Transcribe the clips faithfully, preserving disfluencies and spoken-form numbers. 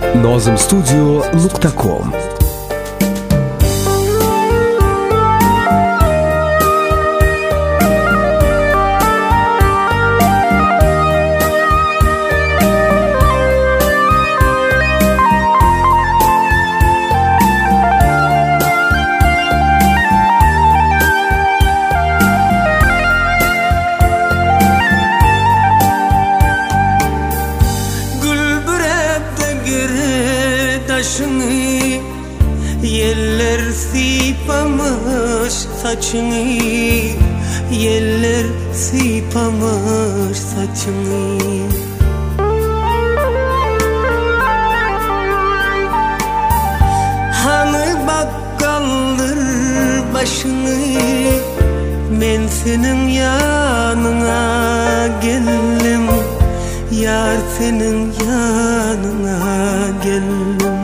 nozim studio nuqta com. Yeller sipamış saçını, yeller sipamış saçını. Hani bakkaldır başını, men senin yanına geldim, yar senin yanına geldim.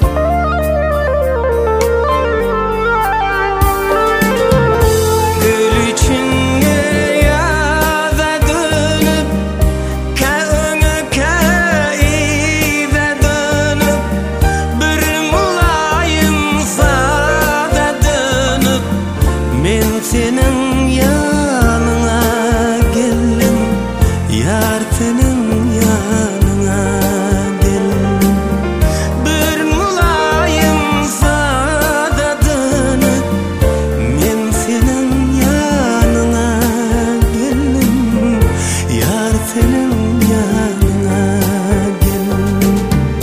Senin yanına geldim, yar senin yanına geldim. Bir mulayim sada dönüp, men senin yanına geldim, yar senin yanına geldim.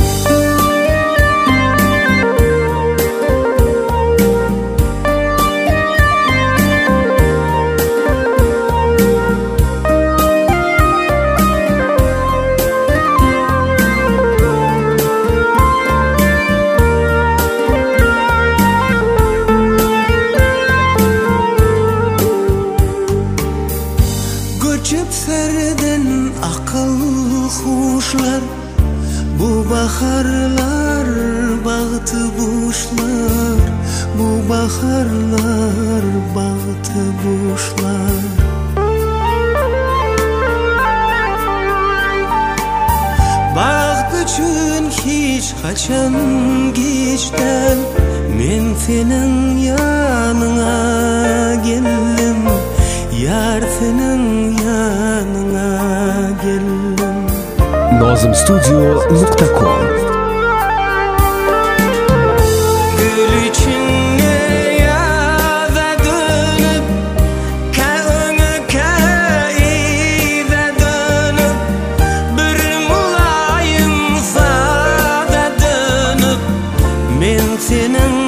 Göçüp serden akıl kuşlar, bu baharlar bağıtı buşlar, bu baharlar bağıtı buşlar. Baht üçün hiç kaçan geçten, men senin yanına geldim, yar senin yanına geldim. nozim studio nuqta com. Gül içinde yaza dönüp, kağını kaize dönüp, bir mulayim sada dönüp, men senin